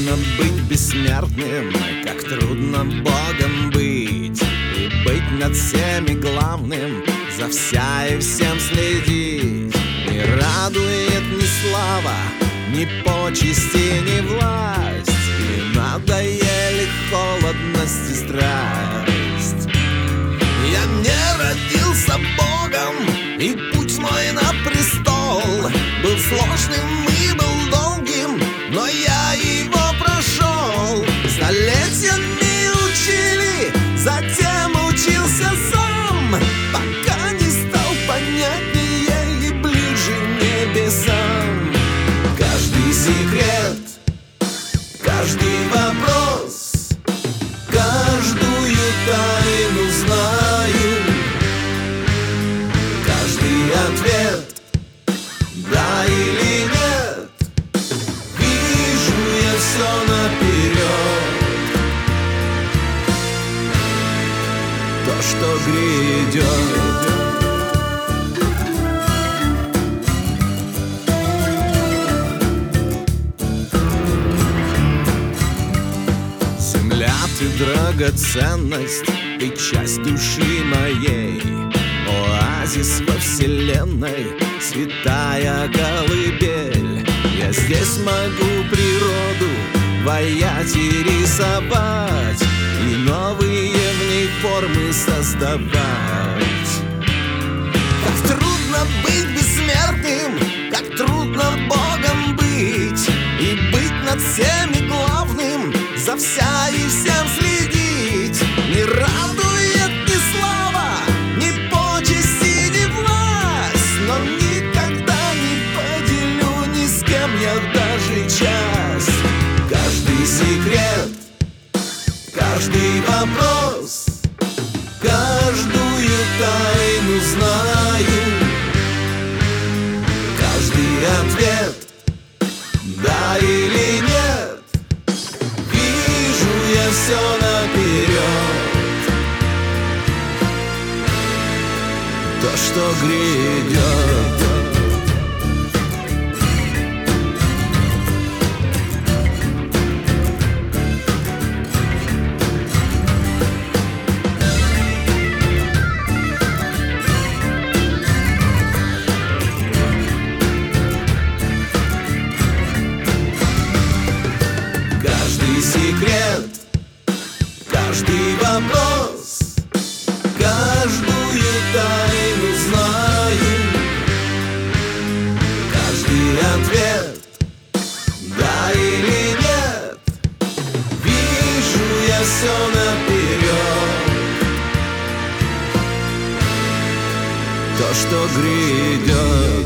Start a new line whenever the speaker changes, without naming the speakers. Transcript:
трудно быть бессмертным, как трудно Богом быть, и быть над всеми главным, за вся и всем следить. Не радует ни слава, ни почести, ни власть, и надоели холодность и страсть. Я не родился Богом, и путь мой на престол был сложным и был долгим, но я его прошел. Столетиями учили, затем учился сам, пока не стал понятнее и ближе небесам. Каждый секрет, каждый вопрос, каждую тайну знаю, каждый ответ, да или нет, вижу я все наперед. То, что грядет. Земля, ты драгоценность, ты часть души моей, оазис во вселенной, святая колыбель. Я здесь могу природу воять и рисовать, и новые в ней формы создавать. Как трудно быть бессмертным, как трудно Богом быть, и быть над всеми главным, за вся и всем следить. Не радует ни слава, ни почести, ни власть, но никогда не поделю ни с кем я даже час. Каждый секрет, каждый вопрос, каждую тайну знаю, каждый ответ, да или нет, вижу я все наперед. То, что грядет. Каждый секрет, каждый вопрос, каждую тайну знаю, каждый ответ, да или нет, вижу я все наперед. То, что грядет.